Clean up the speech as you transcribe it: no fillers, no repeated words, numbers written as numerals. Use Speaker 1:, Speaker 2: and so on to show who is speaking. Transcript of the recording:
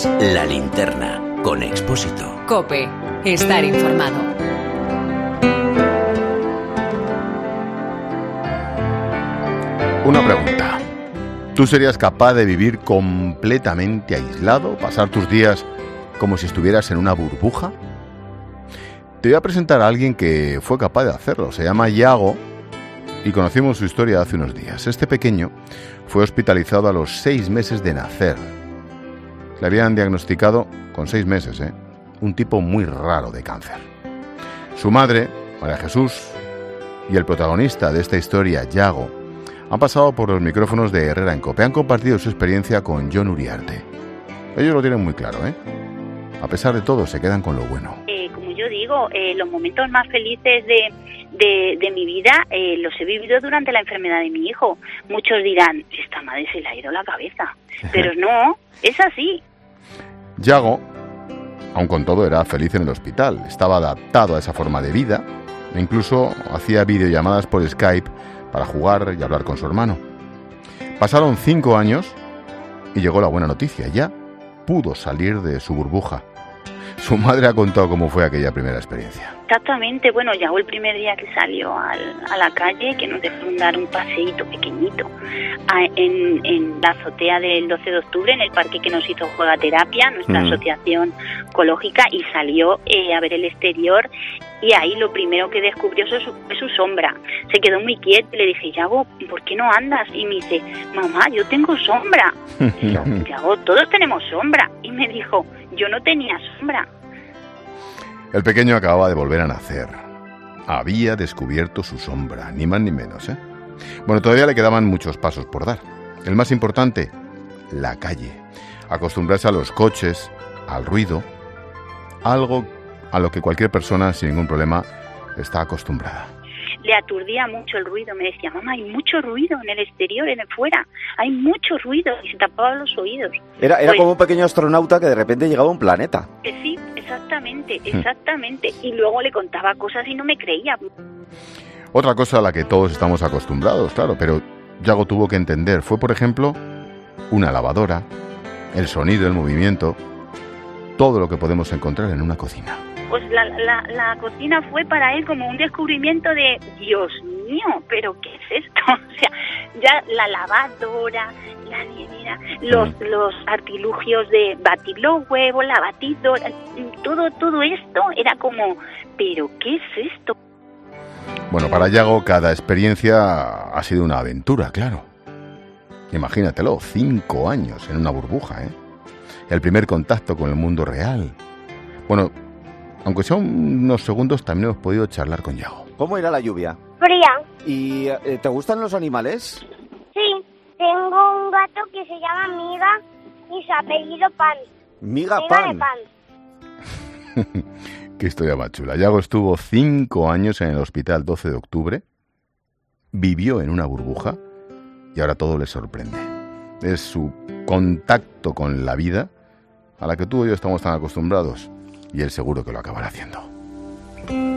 Speaker 1: Escuchas La Linterna con Expósito.
Speaker 2: COPE. Estar informado.
Speaker 3: Una pregunta. ¿Tú serías capaz de vivir completamente aislado? ¿Pasar tus días como si estuvieras en una burbuja? Te voy a presentar a alguien que fue capaz de hacerlo. Se llama Yago y conocimos su historia hace unos días. Este pequeño fue hospitalizado a los 6 meses de nacer. Le habían diagnosticado con 6 meses, un tipo muy raro de cáncer. Su madre, María Jesús, y el protagonista de esta historia, Yago, han pasado por los micrófonos de Herrera en COPE. Han compartido su experiencia con Jon Uriarte. Ellos lo tienen muy claro, A pesar de todo, se quedan con lo bueno.
Speaker 4: Como yo digo, los momentos más felices de mi vida los he vivido durante la enfermedad de mi hijo. Muchos dirán, esta madre se le ha ido la cabeza. Pero no, es así.
Speaker 3: Yago, aun con todo, era feliz en el hospital. Estaba adaptado a esa forma de vida. E incluso hacía videollamadas por Skype para jugar y hablar con su hermano. Pasaron 5 años y llegó la buena noticia. Ya pudo salir de su burbuja. Su madre ha contado cómo fue aquella primera experiencia.
Speaker 4: Exactamente, bueno, Yago el primer día que salió a la calle, que nos dejaron dar un paseíto pequeñito en la azotea del 12 de octubre, en el parque que nos hizo Juegaterapia, nuestra asociación ecológica, y salió a ver el exterior, y ahí lo primero que descubrió fue su sombra. Se quedó muy quieto y le dije, Yago, ¿por qué no andas? Y me dice, mamá, yo tengo sombra. Y yo, Yago, todos tenemos sombra. Y me dijo, yo no tenía sombra.
Speaker 3: El pequeño acababa de volver a nacer. Había descubierto su sombra, ni más ni menos, Bueno, todavía le quedaban muchos pasos por dar. El más importante, la calle. Acostumbrarse a los coches, al ruido, algo a lo que cualquier persona sin ningún problema está acostumbrada.
Speaker 4: Le aturdía mucho el ruido. Me decía, mamá, hay mucho ruido en el exterior, en el fuera. Hay mucho ruido. Y se tapaba los oídos.
Speaker 5: Era como un pequeño astronauta que de repente llegaba a un planeta.
Speaker 4: Sí, exactamente. Y luego le contaba cosas y no me creía.
Speaker 3: Otra cosa a la que todos estamos acostumbrados, claro, pero Yago tuvo que entender. Fue, por ejemplo, una lavadora, el sonido, el movimiento, todo lo que podemos encontrar en una cocina.
Speaker 4: Pues la cocina fue para él como un descubrimiento de, Dios mío, ¿pero qué es esto? O sea, ya la lavadora, la nevera, los artilugios de batir los huevos, la batidora, todo esto era como, ¿pero qué es esto?
Speaker 3: Bueno, para Yago cada experiencia ha sido una aventura, claro. Imagínatelo, 5 años en una burbuja, El primer contacto con el mundo real. Bueno, aunque sea unos segundos, también hemos podido charlar con Yago.
Speaker 5: ¿Cómo era la lluvia?
Speaker 6: Fría.
Speaker 5: ¿Y te gustan los animales?
Speaker 6: Sí, tengo un gato que se llama Miga y su apellido Pan.
Speaker 5: Miga
Speaker 6: Pan.
Speaker 5: de
Speaker 6: pan.
Speaker 3: Qué historia más chula. Yago estuvo 5 años en el hospital 12 de octubre, vivió en una burbuja y ahora todo le sorprende. Es su contacto con la vida a la que tú y yo estamos tan acostumbrados y él seguro que lo acabará haciendo.